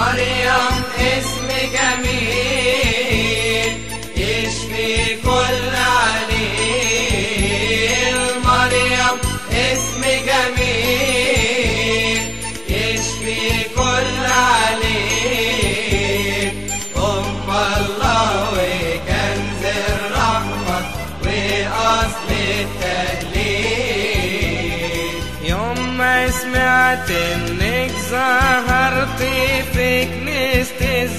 مريم اسم جميل يشفي كل عليل. مريم اسم جميل يشفي كل عليل. أم الله وكنز الرحمة وأصل التهليل. يوم ما سمعت انك ظهرتي في كنيسة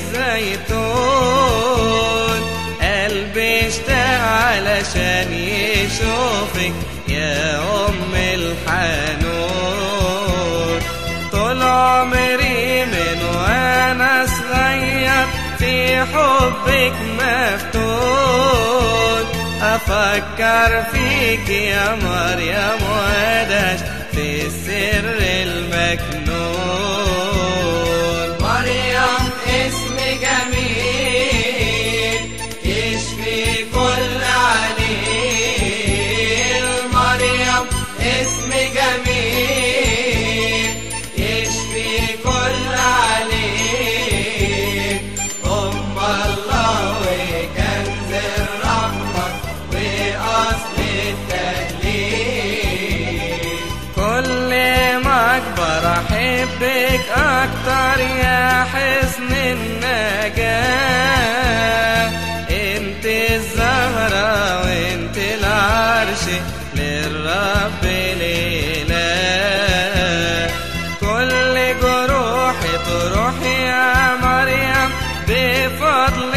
الزيتون، قلبي اشتاق علشان يشوفك يا أم الحنون. طول عمري من وانا صغير في حبك مفتون، أفكر فيك يا مريم وادهش في السر المكنون. مريم اسم جميل يشفي كل عليل. مريم اسم جميل يشفي كل عليل. أم الله وكنز الرحمة وأصل التهليل. كل ما أكبر أحبك أكتر يا حصن النجاة. انت الزهرة وانت العرش للرب الإله. كل جروحي تروح يا مريم بفضل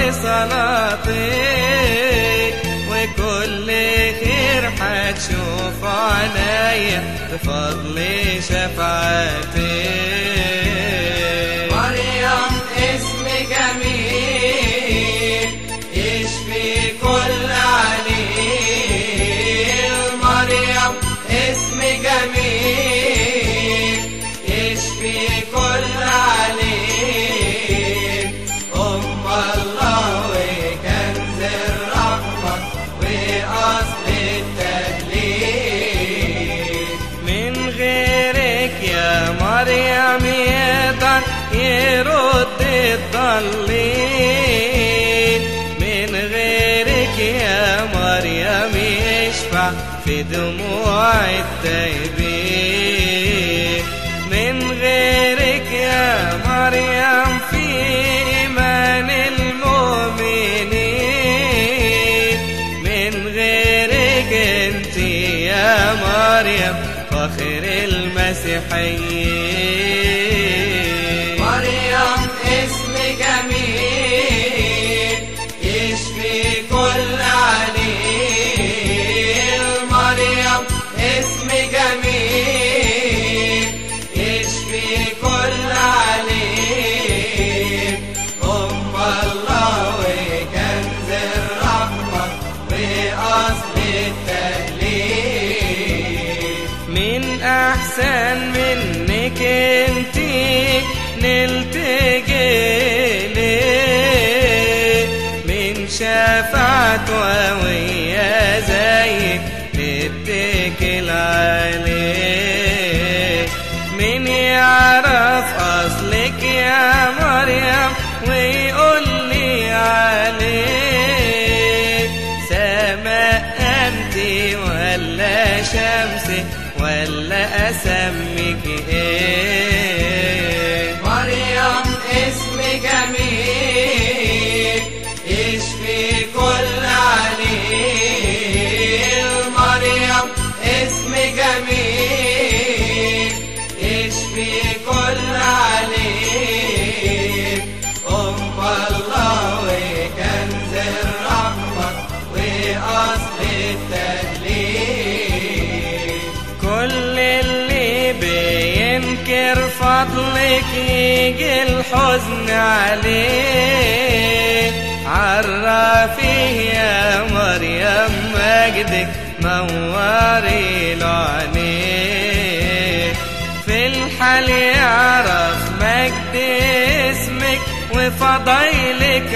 صلاتك، وكل خير هتشوف عليا بفضل شفاعتك. مريم اسم جميل يشفي كل عليل. مريم اسم جميل يشفي كل عليل. أم الله وكنز الرحمة وأصل التهليل. من غيرك يا مريم يقدر يرد الضالين، من غيرك يا مريم يشفع في دموع التائبين. من غيرك يا مريم في إيمان المؤمنين. من غيرك انت يا مريم فخر المسيحيين. مريم اسم جميل يشفي كل عليل. مريم اسم جميل يشفي كل عليل. أم الله وكنز الرحمة وأصل التهليل. من أحسن منك انتي نلتجي ليه، من شفاعة ويا زيك نتكل عليه. من يعرف أصلك يا مريم ويقول لي عليه، سماء أنتي ولا شمسي ولا أسميك إيه؟ مريم اسم جميل يشفي كل عليل. مريم اسم جميل يشفي كل عليل. أم الله وكنز الرحمة وأصل التهليل. كل اللي بينكر فضلك يجي الحزن عليه. عرفيه يا مريم مجدك نوري له عينيه. في الحال يعرف مجد اسمك وفضيلك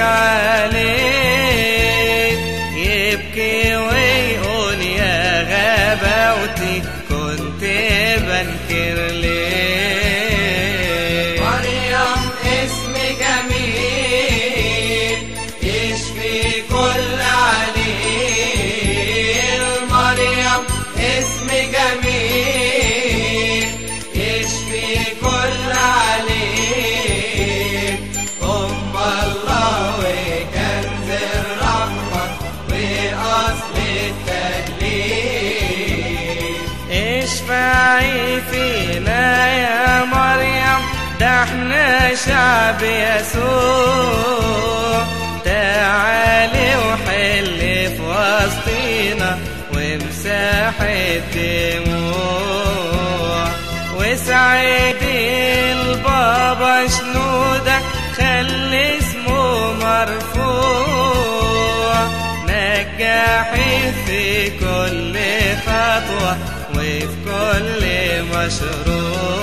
عليه. يبكي ويقول يا غباوتي كنت بنكر ليه. مريم اسم احنا شعب يسوع، تعالي وحل في وسطينا وامسح الدموع، وسعدي البابا شنودة خلي اسمه مرفوع، نجحي في كل خطوة وفي كل مشروع.